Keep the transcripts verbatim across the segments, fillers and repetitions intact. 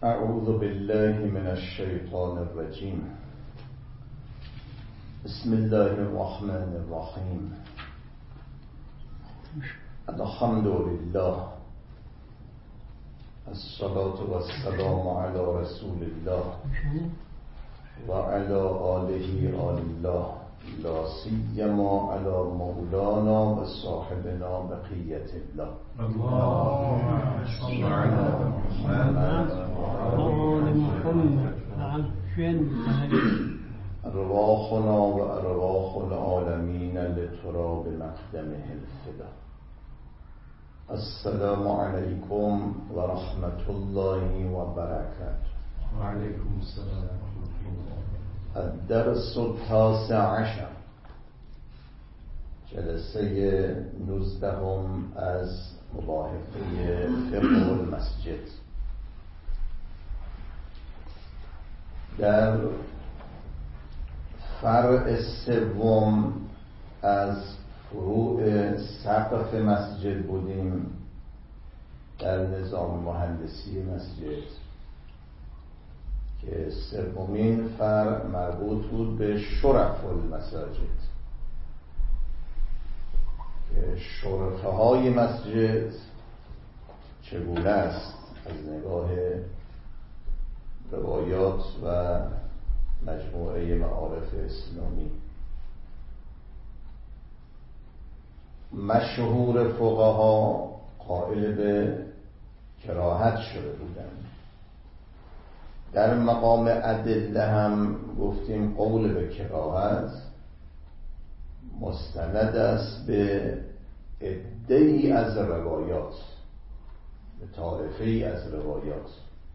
اعوذ بالله من الشیطان الرجیم. بسم الله الرحمن الرحیم. الحمد لله، الصلاة والسلام على رسول الله و علی آله آل الله، لا سیما علی مولانا و صاحبنا بقیت الله. اللهم صل على محمد وآل محمد. ارواحنا و ارواح العالمین لتراب مقدمه الفدا. السلام علیکم و رحمت الله و برکاته. و علیکم السلام و رحمت الله. الدرس التاسع عشر، جلسه نوزدهم از مباحثه فقه المسجد. در فرع سوم از فروع سقف مسجد بودیم در نظام مهندسی مسجد که سومین فرع مربوط بود به شرف المساجد که شرفه های مسجد چگونه است از نگاه روایات و مجموعه معارف اسلامی. مشهور فقها قائل به کراهت شده بودند. در مقام ادله هم گفتیم قول به کراهت مستند است به عده‌ای از روایات، به طائفه‌ای از روایات.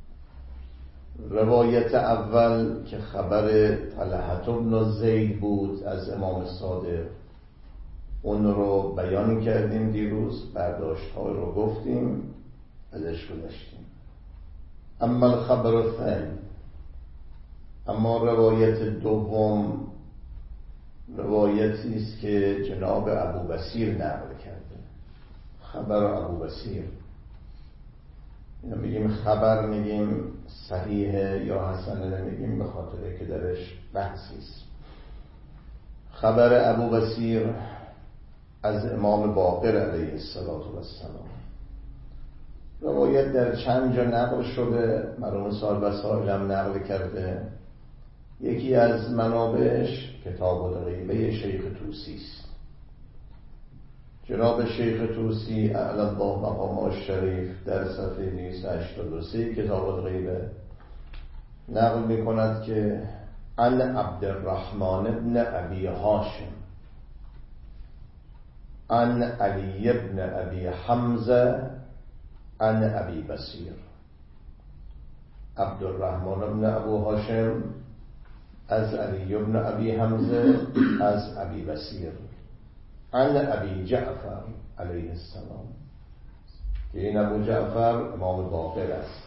روایت اول که خبر طلحة بن زید بود از امام صادق، اون رو بیان کردیم دیروز، برداشت ها رو گفتیم، ازش گذشتیم. اما الخبر الثانی، اما روایت دوم روایتی است که جناب ابو بصیر نقل کرده. خبر ابو بصیر، اینو میگیم خبر، میگیم صحیحه یا حسنه نمیگیم، به خاطر که درش بحثی است. خبر ابو بصیر از امام باقر علیه السلام. روایت در چند جا نقل شده، مرحوم صاحب وسائل هم نقل کرده. یکی از منابعش کتاب الغیبه شیخ طوسی است. جناب شیخ طوسی اعلی الله مقامه الشریف در صفحه دویست و هشتاد و سه کتاب الغیبه نقل می کند که عن عبدالرحمن بن ابی هاشم عن علی بن ابی حمزه عن ابی بصیر. عبدالرحمن بن ابو هاشم از علی بن ابی حمزه از ابی بصیر عن ابی جعفر علیه السلام، که این ابو جعفر امام باقر است.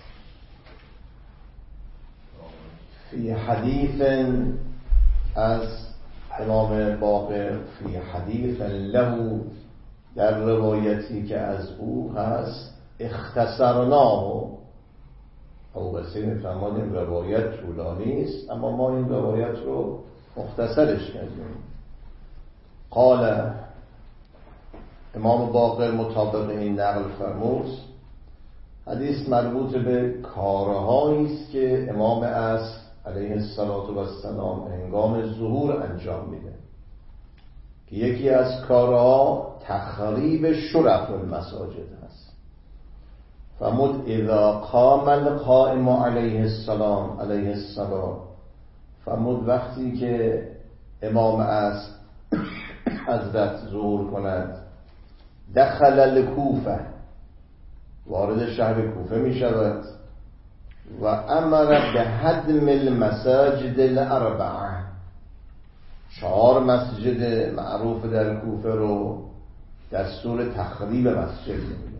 فی حدیث از امام باقر، فی حدیث له، در روایتی که از او هست، اختصرناه. ابو بصیر میفرماد روایت طولانی است اما ما این روایت رو مختصرش کردیم. قال، امام باقر مطابق این نقل فرمود حدیث مربوط به کارهایی است که امام عصر علیه السلام هنگام ظهور انجام میده، که یکی از کارها تخریب شرف المساجد است. فرمود اذا قام القائم علیه السلام علیه السلام، فرمود وقتی که امام عصر حضرت ظهور کند، دخل الکوفه، وارد شهر کوفه می شود، و امر به هدم المساجد الاربعه، چهار مسجد معروف در کوفه رو دستور تخریب مسجد میده،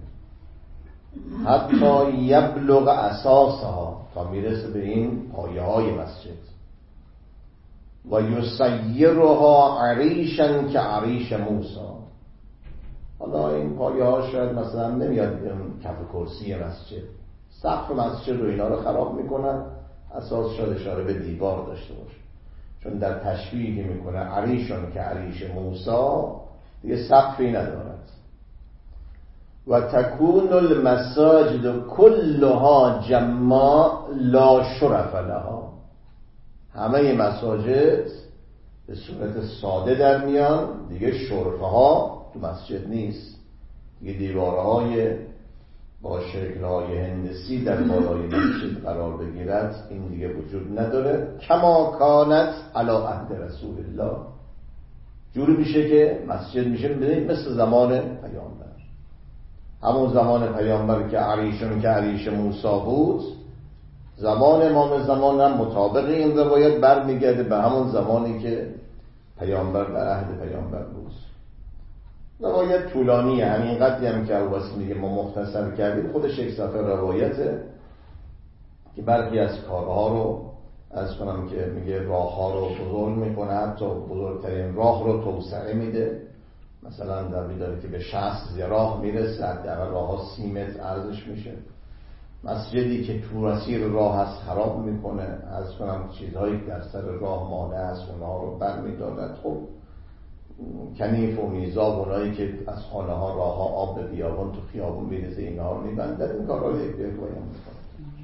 حتی یبلغ اساسها، تا میرسه به این پایه های مسجد، و یسیرها عریشا که عریش موسی. حالا این پایه ها شاید مثلا نمیاد کف کرسی مسجد، سقف مسجد و اینا رو خراب میکنن، اساس شاید اشاره به دیوار داشته باشه، چون در تشبیه میکنه عریشون که عریش موسی دیگه سقفی ندارد. و تکون المساجد کلها جماع لا شرف لها، همه مساجد به صورت ساده در میان، دیگه شرفه ها تو مسجد نیست، دیگه دیوارهای با شکل‌های هندسی در بالای مسجد قرار بگیرد، این دیگه وجود نداره. کما کانت علی عهد رسول الله، جوری میشه که مسجد میشه ببینید مثل زمان پیامبر، همون زمان پیامبر که عریشون که عریش موسی بود، زمان امام زمان هم مطابق این روایت برمیگرده به همون زمانی که پیامبر در عهد پیامبر بود. روایت طولانیه، همین قدری هم که ابوبصیر میگه ما مختصر کردیم، خودش یک صفحه روایته که برخی از کارها رو از کنم که میگه راهها رو بزرگ میکنه، حتی بزرگترین راه رو توسعه میده. مثلا در میداره که به شصت ذراع میرسه، حداقل راه ها سی متر عرضش میشه. مسجدی که تو مسیر راه هست خراب میکنه، از کنم چیزهایی در سر راه مانع است اونها رو برمیدارد. خب کنیف و میزاب اونایی که از خانه ها راه ها آب به بیابان تو خیابون میرسه اینها رو میبندد، این کار رو یک یک باید میکنه.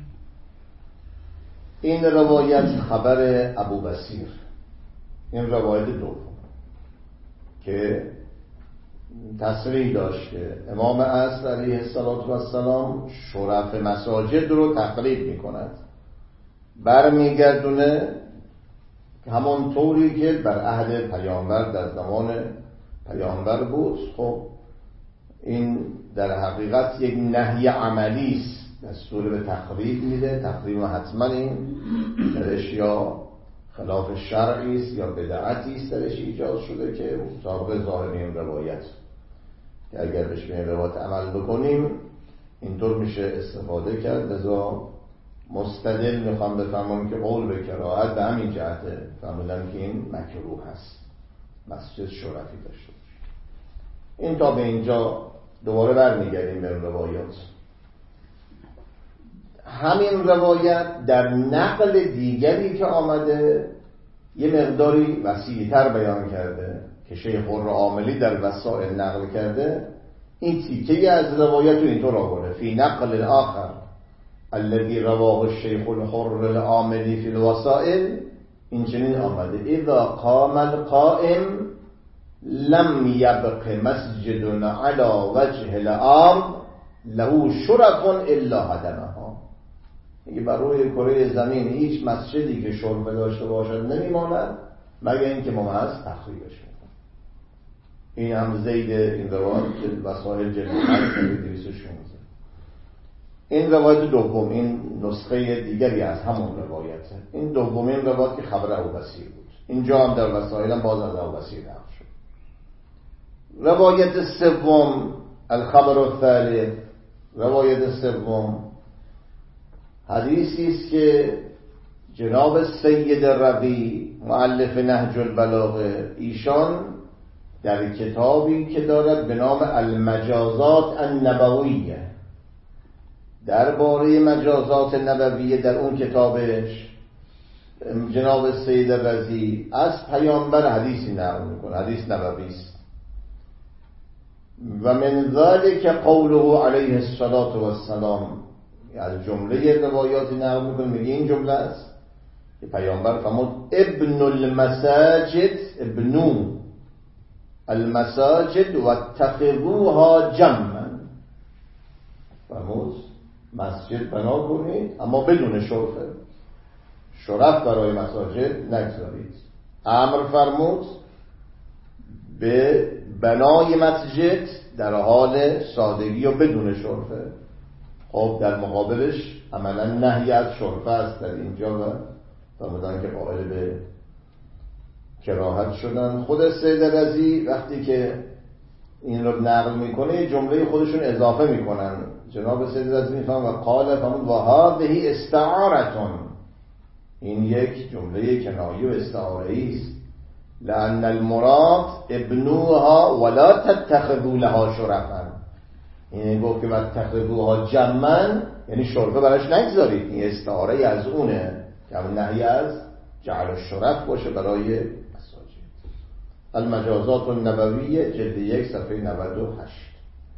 این روایت خبر ابوبصیر، این روایت دوم که تصریح داشت که امام عصر علیه السلام شرف مساجد رو تقلید میکند، برمیگردونه همون طوری که بر عهد پیامبر در زمان پیامبر بود. خب این در حقیقت یک نهی عملی است، دستور به تخریب میده. تخریب حتما این درش یا خلاف شرعی است یا بدعتی است درش ایجاد شده که مطابق ظاهر این روایت، که اگر بهش به این روایت عمل بکنیم اینطور میشه استفاده کرد. لذا مستدل میخوام بفهمم که قول به کراهت به همین جهته فهمیدم که این مکروه هست، مسجد شرفی داشته باشه. این تا به اینجا. دوباره برمیگردیم به روایات. همین روایت در نقل دیگری که آمده یه مقداری وسیع‌تر بیان کرده که شیخ العاملی در وسائل نقل کرده. این تیکه از روایت رو اینطور آورده: فی نقل آخر الذي رواه الشیخ الحر العاملی فی الوسائل، این چنین آمده: اذا قام القائم لم یبق مسجد على وجه الارض له شرف الا هدمها. میگه بر روی کره زمین هیچ مسجدی که شرف داشته باشد نمیماند مگر اینکه ممحض تخریبش میکنه. این هم زید این روایت وسائل جلد دویست و شانزده. این روایت دوم، این نسخه دیگری از همون روایته. این دومین روایت که خبر ابوبصیر بود، اینجا هم در وسائل هم باز از ابوبصیر نقل شد. روایت سوم الخبر الثالث، روایت سوم حدیثی است که جناب سید ربیع مؤلف نهج البلاغه ایشان در کتابی که دارد به نام المجازات النبویه، درباره مجازات نبویه، در اون کتابش جناب سید ربیع از پیامبر حدیثی نقل میکنه، حدیث نبوی است. و من ذلک قوله علیه الصلاة والسلام، از جمله روایات نقل میکنه، میگه این جمله است که پیامبر فرمود: ابن المساجد ابنو المساجد واتخذوها جمعا. فرمود مسجد بنا کنید اما بدون شرفه، شرف برای مساجد نگذارید. امر فرمود به بنای مسجد در حال سادگی و بدون شرفه. خب در مقابلش عملا نهی از شرفه است در اینجا و فرمودن که قائل به کراهت شدن. خود سید رضی وقتی که این رو نقل میکنه جمله خودشون اضافه میکنن. جناب سید رضی میفهم و قال فرمود: و هذه استعارتون، این یک جمله کنایه و استعاره است. لأن المراد ابنوها ولا تتخذوا لها شرفا، این گفت که واتخذوها جمعا، یعنی شرفه براش نگذارید، این استعاره از اونه که همون نهی از جعل الشرف باشه برای مساجد. المجازات النبویه جلد یک صفحه نود و هشت.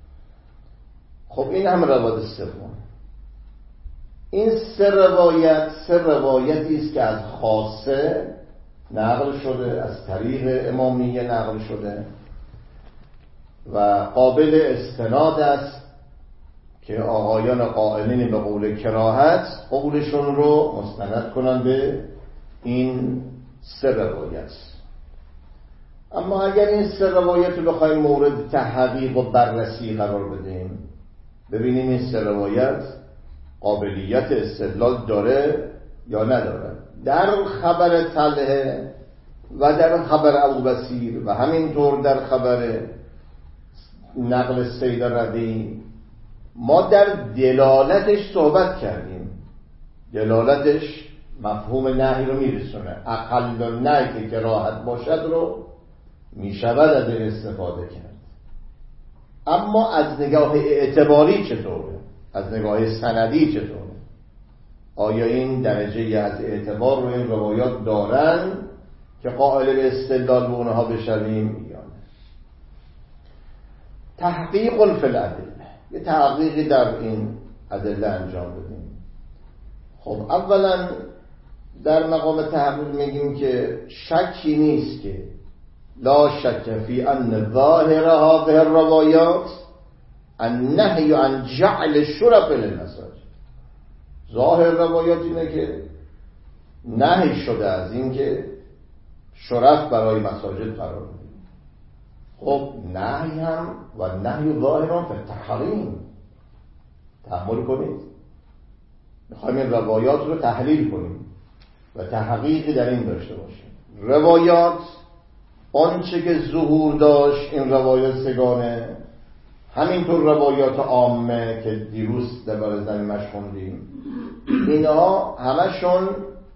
خب این هم روایت سوم. این سه روایت سه روایتی است که از خاصه نقل شده، از طریق امامیه نقل شده و قابل استناد است که آقایان قائلین به قول کراهت قولشون رو مستند کنن به این سه روایت. اما اگر این سه روایت رو بخوایم مورد تحقیق و بررسی قرار بدیم، ببینیم این سه روایت قابلیت استدلال داره یا نداره. در خبر طلحه و در خبر ابوبصیر و همینطور در خبر نقل سید ربیع ما در دلالتش صحبت کردیم. دلالتش مفهوم نهی رو میرسونه. اقل نهی که راحت باشد رو میشود از این استفاده کرد. اما از نگاه اعتباری چطوره؟ از نگاه سندی چطوره؟ آیا این درجه از اعتبار رو این روایات دارن که قائل به استدلال به اونها بشویم یا نه؟ تحقیق فی الادله، یه تحقیقی در این ادله انجام بدیم. خب اولا در مقام تحقیق میگیم که شکی نیست که لا شک فی ان ظاهر هذه الروایات النهی عن جعل شرف للمساجد. ظاهر روایات اینه که نهی شده از این که شرف برای مساجد قرار بدیم. خب نهی هم و نهی ظاهران فی التحریم. تحمل کنید، میخوایم این روایات رو تحلیل کنیم و تحقیقی در این داشته باشیم. روایات آنچه که ظهور داشت این روایات سگانه، همینطور روایات عامه که دیروز در زمینش خوندیم، اینها همشون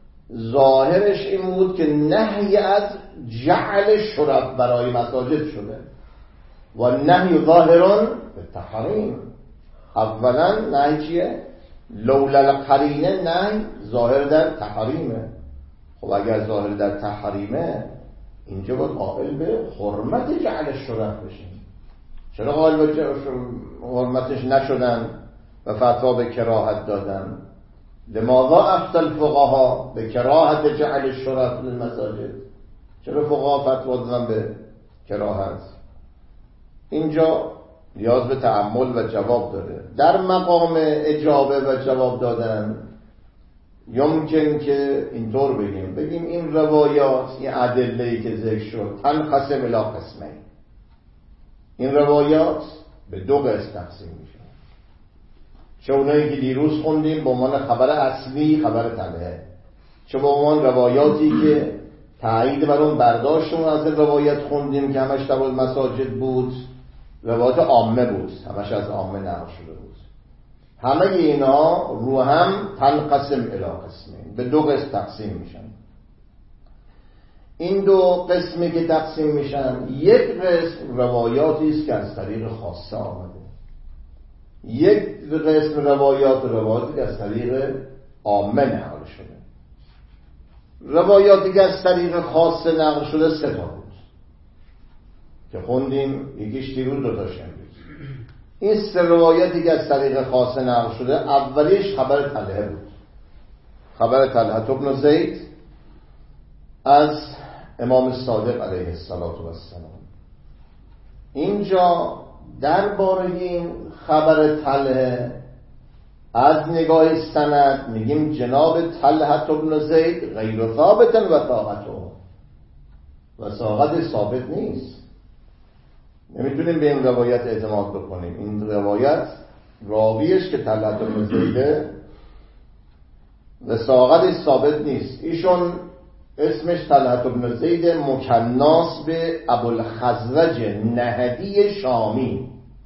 ظاهرش این بود که نهی از جعل شرف برای مساجد شده و نهی ظاهران به تحریم. اولا نهی چیه؟ لولا القرینه نهی ظاهر در تحریمه. خب اگر ظاهر در تحریمه اینجا باید قائل به حرمت جعل شرف بشیم. چرا قائل به حرمتش نشدن و فتوا به کراهت دادن؟ لماذا افتى الفقهاء به کراهت جعل الشرف للمساجد؟ چرا فقها فتوا دادن به کراهت؟ اینجا نیاز به تأمل و جواب داره. در مقام اجابه و جواب دادن یمکن که اینطور بگیم بگیم این روایات، این ادله‌ای که ذکر شد تنقسم الی قسمین. این روایات به دو قسم تقسیم میشه. چه اونایی که دیروز خوندیم به عنوان خبر اصلی، خبر طلحه، چه به عنوان روایاتی که تایید بر اون برداشتمون از این روایت خوندیم که همش در مساجد بود، روایات عامه بود، همش از عامه نقل شده بود. همه اینا رو هم تنقسم الی قسمین، به دو قسم تقسیم میشن. این دو قسمی که تقسیم میشن، یک قسم روایاتی است که از طریق خاصه آمده، یک قسم روایات روایاتی که از طریق عامه نقل شده. روایاتی که از طریق خاصه نقل شده سه تا بود که خوندیم، یکیش دیروز، دو تاش امروز. این سه روایتی که از طریق خاصه نقل شده، اولیش خبر طلحه بود، خبر طلحه ابن زید از امام صادق علیه السلام. اینجا درباره این خبر طلحه از نگاه سند میگیم جناب طلحه ابن زید غیر ثابت و ثاقته، و ثاقت ثابت نیست، نمیتونیم به این روایت اعتماد بکنیم. این روایت راویش که طلحه ابن زیده و ثاقتش ثابت نیست. ایشون اسمش طلحه ابن زید مکناس به ابوالخزرج نهدی شامی،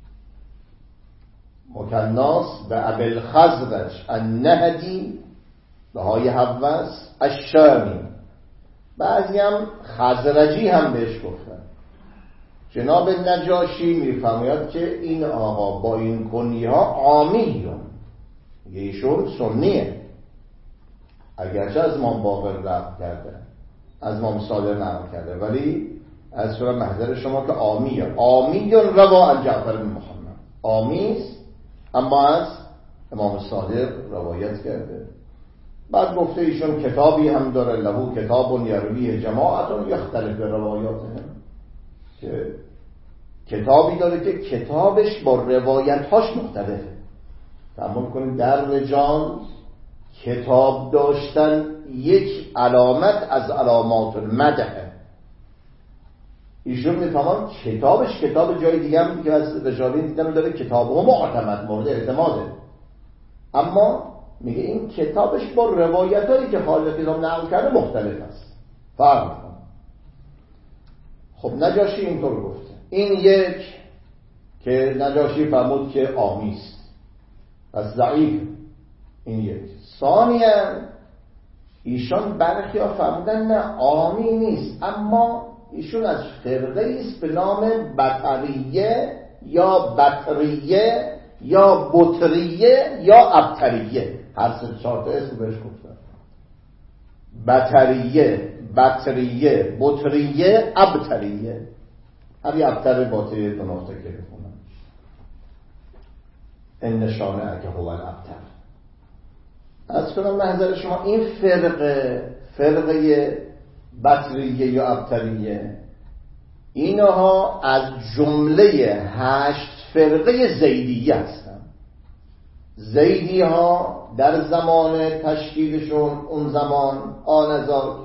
مکناس به ابوالخزرج النهدی به های حوس الشامی، بعضی هم خزرجی هم بهش گفتن. جناب نجاشی میفرماید که این آقا با این کنیه ها عامیون، ایشون سنیه، اگرچه از امام باقر رفت کرده، از امام صادق نقل کرده، ولی از سورة محضر شما که آمیه. آمی روا عن جعفر بن محمد، آمیست اما از امام صادق روایت کرده. بعد گفته ایشون کتابی هم داره، لهو کتاب یرویه جماعتون یختلف به روایاتهم، که کتابی داره که کتابش با روایت‌هاش مختلفه. تأمل کنید در رجال کتاب داشتن یک علامت از علامات المدح. ایشون میفهمن کتابش کتاب جای دیگه هم که از رجالین دیدم داره کتاب و معتمد مورد اعتماده، اما میگه این کتابش با روایت هایی که خالق کتاب نقل کرده مختلف است، فرق میکنه. خب نجاشی اینطور گفته. این یک که نجاشی فرمود که آمیست، پس ضعیف. این یک. ثانیاً ایشان برخی ها فرمودن نه آمی نیست، اما ایشون از فرقه است به نام بطریه یا بطریه یا بطریه یا ابتریه، هر سه چهار تا اسم بهش گفتن. بطریه، بطریه، بطریه، ابتریه. هر یه ابتر باطریه دو نقطه که بخونن این نشانه که هو الابتر. از کنم محضر شما این فرقه فرقه بطریه یا ابتریه، اینها از جمله هشت فرقه زیدیه هستن. زیدی ها در زمان تشکیلشون اون زمان آنذاک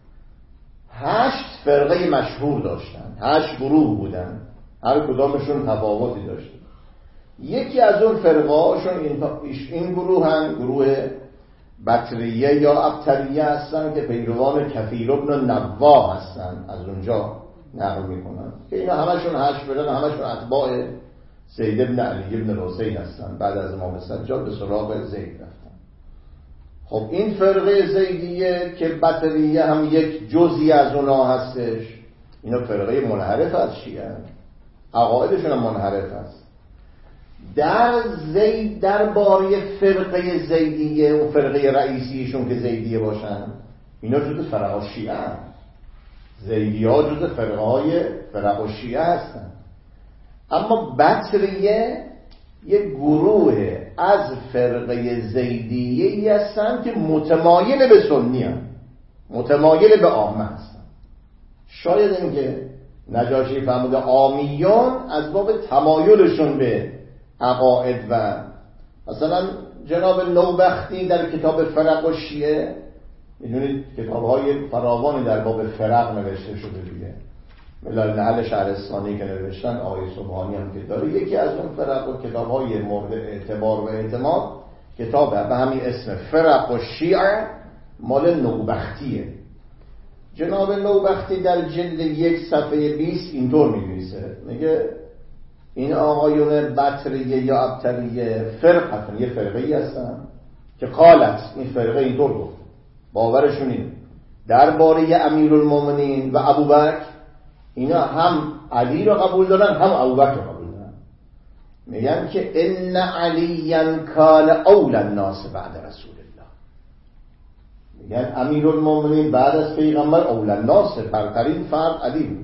هشت فرقه مشهور داشتن، هشت گروه بودن، هر کدامشون تفاوتی داشتن. یکی از اون فرقه هاشون این, این گروه هم گروه بطریه یا ابتریه هستن که پیروان کفیر ابن نوا هستن، از اونجا نقل میکنن که اینا همشون هشت فرقه، همشون اتباع زید ابن علی ابن حسین هستن. بعد از امام سجاد به سراغ زید رفتن. خب این فرقه زیدیه که بطریه هم یک جزئی از اونا هستش، اینا فرقه منحرف از شیعه، عقایدشون هم منحرف است. در زید درباره فرقه زیدیه و فرقه رئیسیشون که زیدیه باشن، اینا جز فرقه شیعه هستن. زیدیه ها جز فرقه های فرقه شیعه هستن. اما بطریه یک گروه از فرقه زیدیه هستن که متمایل به سنی هستن، متمایل به عامه هستن. شاید اینکه نجاشی فرموده آمیان از باب تمایلشون به عقاید و مثلا جناب نوبختی در کتاب فرق و شیعه، میدونید کتاب‌های فراوانی در باب فرق نوشته شده دیگه، ملل نحل شهرستانی که نوشتن، آقای سبحانی هم که داره. یکی از اون فرق و کتاب‌های مورد اعتبار و اعتماد کتابه به همین اسم فرق و شیعه، مال نوبختیه. جناب نوبختی در جلد یک صفحه بیست اینطور می‌نویسه، میگه این آقایون بطریه یا ابتریه فرق هستن، یه فرقه‌ای هستن که قالت، این فرقه اینطور گفت، باورشون اینه درباره امیرالمومنین و ابوبکر، اینا هم علی رو قبول دارن هم ابوبکر رو قبول دارن. میگن که ان علیاً کان اول الناس بعد رسول الله. میگن امیرالمومنین بعد از پیغمبر اول الناس، برترین فرد علی بود.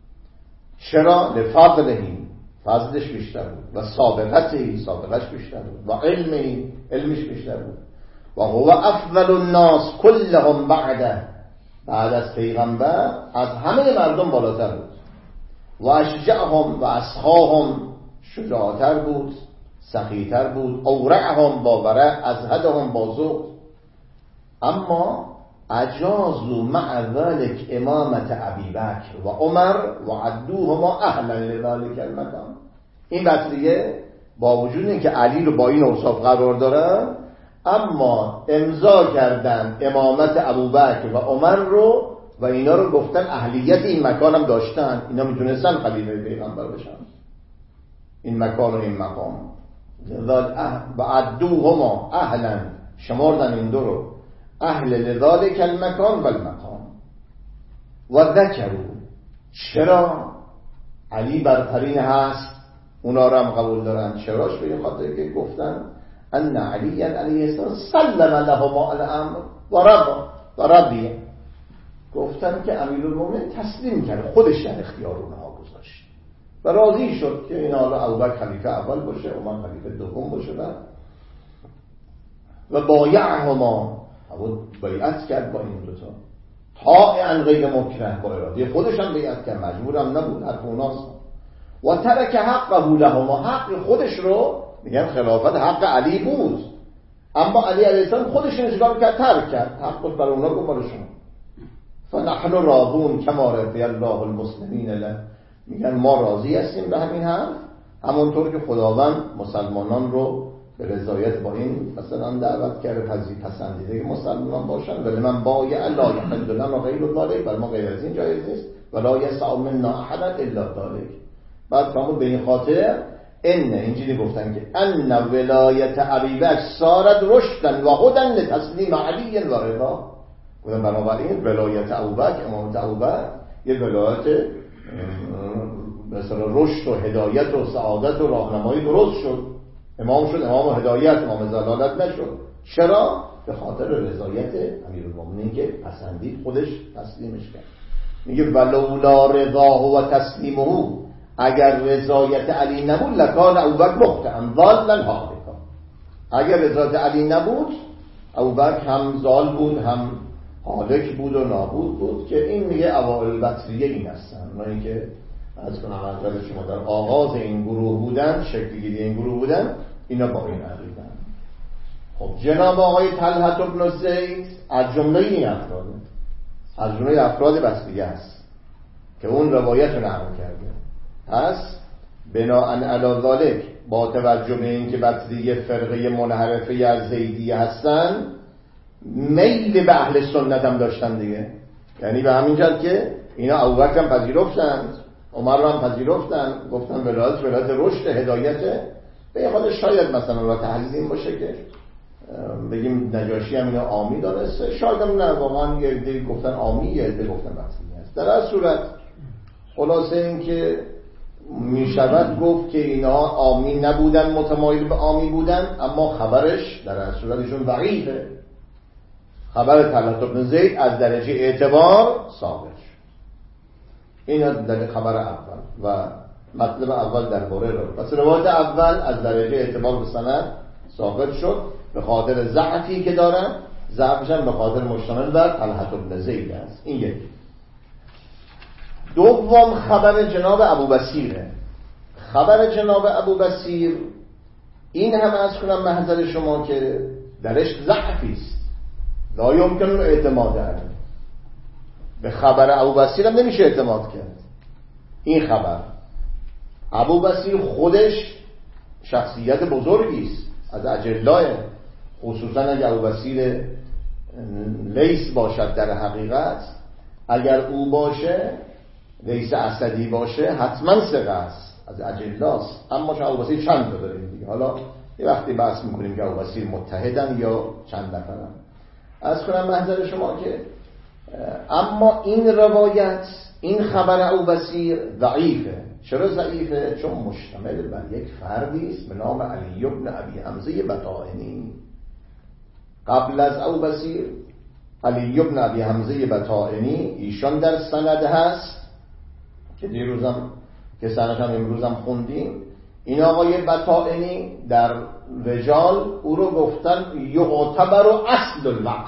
چرا؟ لفضلهی، فضلش بیشتر بود، و سابقتی، سابقش بیشتر بود، و علمی، علمش بیشتر بود، و هو افضل الناس کلهم بعده، بعد از پیغمبر از همه مردم بالاتر بود. و اشجعهم و اسخاهم، شجاعتر بود، سخیتر بود، اورعهم با ورع، ازهدهم با زهد. اما اجازوا مع ذلك امامت ابی بکر و عمر و عدوهما اهلا لذلك المکان. این بطریه با وجود اینکه علی رو با این اوصاف قرار دارن، اما امضا کردن امامت ابوبکر و عمر رو و اینا رو گفتن اهلیت این مکان هم داشتن، اینا میتونستن خلیفه پیغمبر بشن، این مکان و این مقام. و عدوهما اهلا، شمردن این دو رو اهل لذالک المکان و المقام. و ذکروا، چرا علی برترین هست اونا رو هم قبول دارن؟ چراش به این خاطر که گفتن ان علی علیه السلام سلم لهما الامر و رضا و رضی، گفتن که امیرالمومنین تسلیم کرد، خودش در اختیار اونها گذاشت و راضی شد که این حالا ابوبکر خلیفه اول باشه، عمر خلیفه دوم باشه و و بایعهما، او بیعت کرد با این دوتا طاعا غیر مکره، با اراده خودش هم بیعت کرد، مجبورم نبود، حق اوناست. و ترک حقه لهما، حق خودش رو، میگن خلافت حق علی بود، اما علی علیه السلام خودش انشغال کرد، ترک کرد، حقش برای اونا گفت برای شما. فنحن راضون کما رضی الله المسلمین له، میگن ما راضی هستیم به همین حرف، همونطور که خداوند مسلمانان رو به رضایت با این مثلا دعوت کرده، پذیر پسندیده که مسلمان باشن. ولی من بایع لا یحل لنا غیر ذلک، بل ما غیر از این جایز نیست، ولا یسع منا احد الا ذلک. بعد فرمود به این خاطر ان، اینجوری گفتن که ان ولایت ابی بکر صارت رشدا و هدى لتسلیم علی و رضا، گفتن بنابراین ولایت ابوبکر، امامت ابوبکر یه ولایت مثلا رشد و هدایت و سعادت و راهنمایی درست شد، امام شد امام هدایت، امام زلالت نشد. چرا؟ به خاطر رضایت امیرالمومنین که پسندید، خودش تسلیمش کرد. میگه ولولا رضاه و تسلیمه، اگر رضایت علی نبود لکان ابوبکر مخطئا ضالا هالکا، اگر رضایت علی نبود ابوبکر هم ضال بود، هم هالک بود و نابود بود، که این میگه اوائل بطریه این هستن، اونایی که از کنم انجام شما در آغاز این گروه بودن، شکلگیری این گروه بودن، اینا با این عقیدن. خب جناب آقای طلحة بن زید از جمله این افراد، از جمله افراد بطریه است که اون روایت رو نقل کرده. پس بناء علی ذلک، با توجه به این که بطریه فرقه منحرفه از زیدیه هستن، میل به اهل سنت هم داشتن دیگه، یعنی به همین جهت که اینا ابوبکر هم پذیرفتن، عمر رو هم پذیرفتن، گفتن ولایت ولایت رشد هدایته. به خود شاید مثلا را تحلیل این باشه که بگیم نجاشی هم اینو عامی دانسته، شاید هم نه، واقعا یه عده گفتن عامی، یه عده گفتن بطریه است. در هر صورت خلاصه این که میشود گفت که اینا عامی نبودن، متمایل به عامی بودن، اما خبرش در هر صورت ایشون ضعیفه. خبر طلحة بن زید از درجه اعتبار ثابت شد. این در خبر اول و مطلب اول درباره رو، پس روایت اول از درجه اعتبار به سند ثابت شد به خاطر ضعفی که دارن، ضعفش هم به خاطر مشتمل بر طلحة بن زید است. این یک. دوم خبر جناب ابوبصیره. خبر جناب ابوبصیر این هم از کنم محضر شما که درش ضعفی است، لا یمکن اعتماد علیه. به خبر ابوبصیر هم نمیشه اعتماد کرد. این خبر ابوبصیر خودش شخصیت بزرگی است، از اجلای، خصوصا اگر ابوبصیر لیث باشد در حقیقت، اگر او باشه، لیث اسدی باشه، حتما ثقه است، از اجلاست. اما چون ابوبصیر چند تا داریم دیگه، حالا یه وقتی بحث میکنیم که ابوبصیر متحدن یا چند نفرن. از کنم محضر شما که اما این روایت، این خبر ابوبصیر ضعیفه. چرا ضعیفه؟ چون مشتمل بر یک فردی است به نام علی بن ابی حمزه بطائنی. قبل از ابوبصیر علی بن ابی حمزه بطائنی ایشان در سند هست که دیروزم که سندش هم امروزم خوندیم. این آقای بطائنی در رجال او رو گفتن یعتبر اصل الوقف،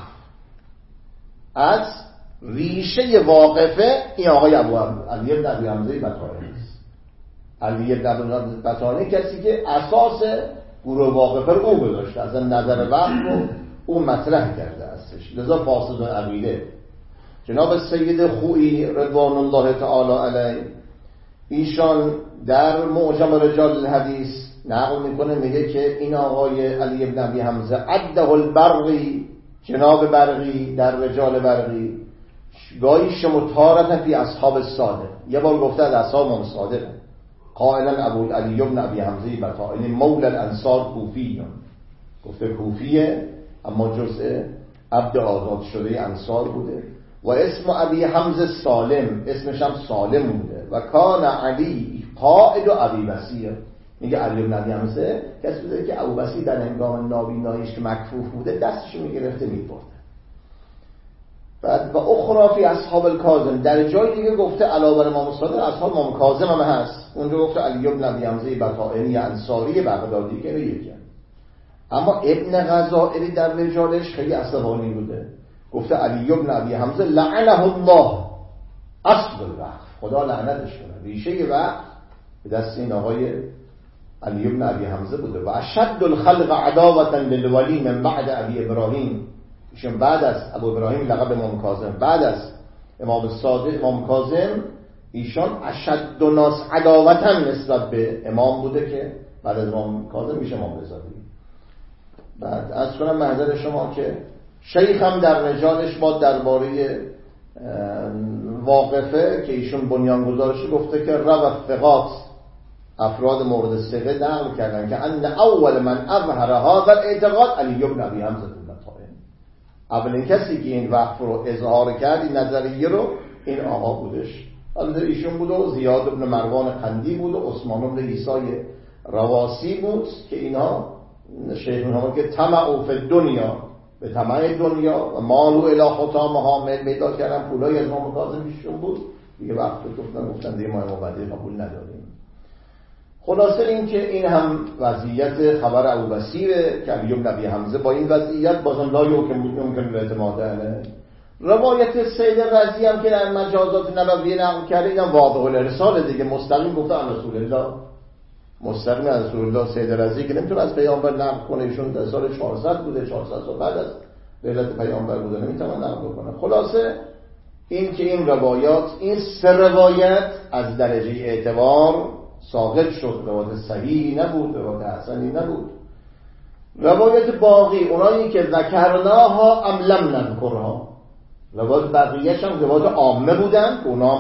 از ریشه واقفه این آقای ابو علی بن ابی حمزه بطائنی است. علی بن ابی بطائنی کسی که اساس گروه واقفه رو او گذاشته، از نظر وقت رو او مطرح کرده استش، لذا فاسد عقیده. جناب سید خویی رضوان الله تعالی علیه ایشان در معجم رجال الحدیث نقل میکنه، میگه که این آقای علی بن ابی حمزه عده البرقی، جناب برقی در رجال برقی، گاهی شمتارت فی اصحاب الصادق، یه بار گفته از اصحاب امام صادق، قائلا ابو علی بن ابی حمزه بطائنی مولا الانصار کوفی، گفته کوفیه اما جزء عبد آزاد شده انصار بوده. و اسم ابی حمزه سالم، اسمش هم سالم بوده. و کان علی قائد و ابی بصیر، میگه علی بن ابی حمزه کسی بوده که ابوبصیر در هنگام نابیناییش که مکفوف بوده دستش میگرفته میبرده. بعد و اخرى فی اصحاب الکاظم، در جای دیگه گفته علاوه بر امام صادق اصحاب امام کاظم هم هست. اونجا گفته علی بن ابی حمزه بطائنی انصاری بغدادی که یکی. اما ابن غزائری در رجالش خیلی عصبانی بوده، گفته علی بن ابی حمزه لعنه الله اصل الوقف، خدا لعنتش کنه، ریشه وقف به دست این آقای علی بن ابی حمزه بوده. و اشد الخلق عداوة للولی من بعد ابی ابراهیم، ایشون بعد از ابو ابراهیم لقب امام کاظم، بعد از امام صادق امام کاظم ایشان اشد الناس عداوة نسبت به امام بوده که بعد از امام کاظم میشه امام رضا. بعد از کنم محضر شما که شیخ هم در رجالش با درباره واقفه که ایشون بنیانگذارش گفته که رو الثقات، افراد مورد ثقه نقل کردن که ان اول من اظهر هذا الاعتقاد علی بن ابی حمزه البطائنی، اولین کسی که این وقف رو اظهار کرد این نظریه رو این آقا بودش. البته ایشون بود و زیاد بن مروان قندی بود و عثمان بن عیسی رواسی بود که اینا شیخ ها که طمع فی دنیا، به طمع دنیا و مالو الی حطامها میل پیدا کردن، پولای از امام کاظم ایشون بود دیگه. وقت گفتن گفتن دیگه ما مبادی قبول نداریم. خلاصه این که این هم وضعیت خبر ابوبصیر که علی بن ابی حمزه با این وضعیت بازم لا یمکن الاعتماد علیه. روایت سید رضی هم که در مجازات نبویه نقل کرده اینم واضح الارسال دیگه، مستقیم گفته عن رسول الله، مستقیم از رسول الله. سید رضی که نمیتونه از پیامبر نقل کنه، ایشون در سال چهارصد بوده، چهارصد سال بعد از ولادت پیامبر بوده، نمیتونه نقل کنه. خلاصه این که این روایات، این سه روایت از درجه اعتبار ساقط شد، روایت صحیحی نبود، روایت حسنی نبود. روایت باقی اونایی که ذکرناها ام لم نذکرها، روایت بقیه‌اش هم روایت عامه بودن که اونا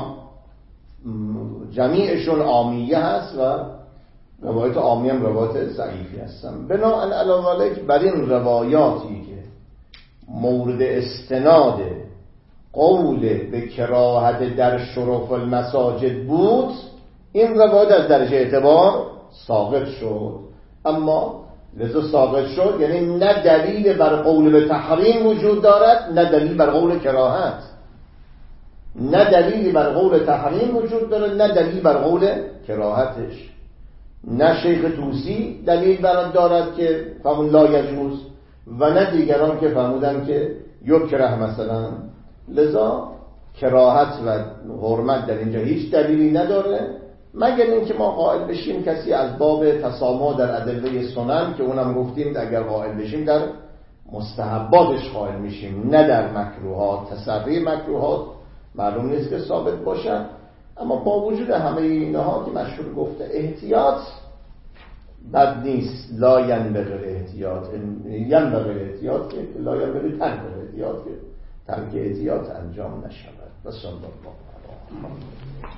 جمیعشون عامیه هست و روایت عامی هم روایت ضعیفی هستن. بناهن علی ذلک بر این روایاتی که مورد استناد قول به کراهت در شرف المساجد بود، این روایت از درجه اعتبار ساقط شد. اما لذا ساقط شد یعنی نه دلیل بر قول به تحریم وجود دارد، نه دلیل بر قول کراهت، نه دلیل بر قول تحریم وجود دارد، نه دلیل بر قول کراهتش. نه شیخ طوسی دلیل برات دارد که فهمون لا یجوز و نه دیگران که فهمودن که یکره مثلا. لذا کراهت و حرمت در اینجا هیچ دلیلی نداره، مگر اینکه ما قائل بشیم کسی از باب تسامح در ادله سنن که اونم گفتیم اگر قائل بشیم در مستحباتش قائل میشیم، نه در مکروهات. تسری مکروهات معلوم نیست که ثابت باشن، اما با وجود همه اینها که مشهور گفته احتیاط بد نیست. لا ینبغی احتیاط، ینبغی احتیاط که لا ینبغی ترک احتیاط که ترک احتیاط انجام نشود. بسم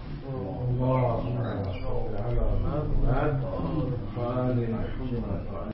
الله.